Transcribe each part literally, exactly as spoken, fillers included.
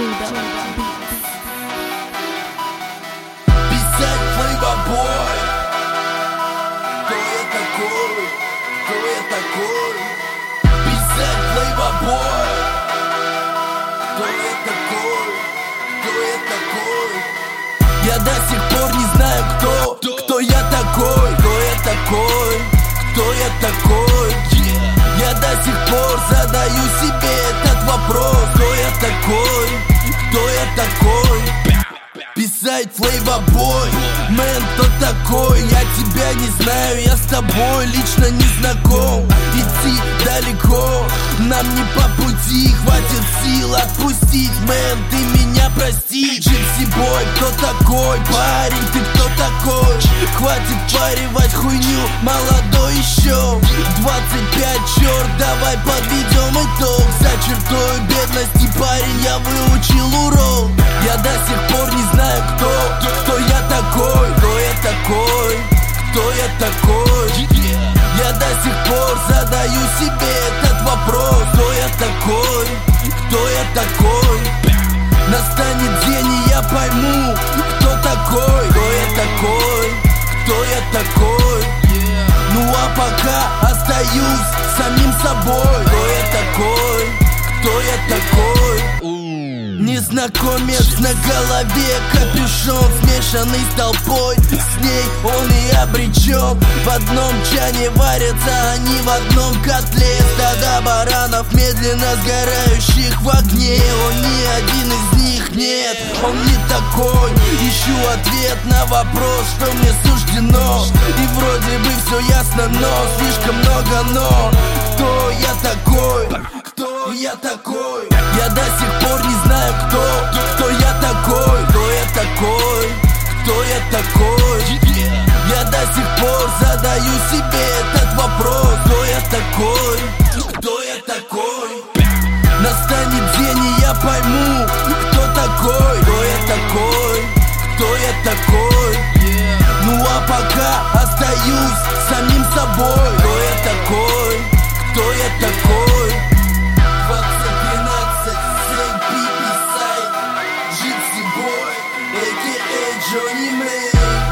Judo Beats. Писать флейбобой. Кто я такой? Кто я такой? Писать флейбобой. Кто я такой? Кто я такой? Я до сих пор не знаю, кто, кто я такой, кто я такой, кто я такой. Я до сих пор задаю себе этот вопрос: кто я такой, кто я такой? Писать флейбобой, мэн, кто такой? Я тебя не знаю, я с тобой лично не знаком. Идти далеко, нам не по пути, хватит сил отпустить, мэн, ты меня прости. Джипси бой, кто такой? Парень, ты кто такой? Хватит паривать хуйню, молодой еще. Двадцать пять, черт, давай подведем итог. За чертой бедности, парень, я выучил урок. Я до сих пор не знаю, кто, кто я такой, кто я такой, кто я такой. Я до сих пор задаю себе этот вопрос: кто я такой, кто я такой? Настанет день, и я пойму, кто такой, кто я такой, кто я такой. Ну а пока остаюсь самим собой: кто я такой, кто я такой? Незнакомец на голове, капюшон смешанный с толпой. С ней он и обречен. В одном чане варятся они, в одном котле. Стада баранов, медленно сгорающих в огне. Он не один из них, нет, он не такой. Ищу ответ на вопрос, что мне суждено. И вроде бы все ясно, но слишком много но. Кто я такой? Кто я такой? Я до сих пор не знаю, кто, кто я такой, кто я такой, кто я такой. Я до сих пор задаю себе этот вопрос: кто я такой, кто я такой? Настанет день, и я пойму, кто такой, кто я такой, кто я такой. Ну а пока остаюсь самим собой: кто я такой, кто я такой? Двадцать тринадцать, Сэй Пипи Сайт, Джипси Бой, а ка а. Джонни Мэй.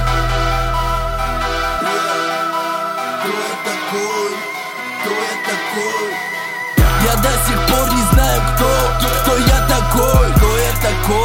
Кто я такой? Кто я такой? Я до сих пор не знаю, кто, кто я такой, кто я такой.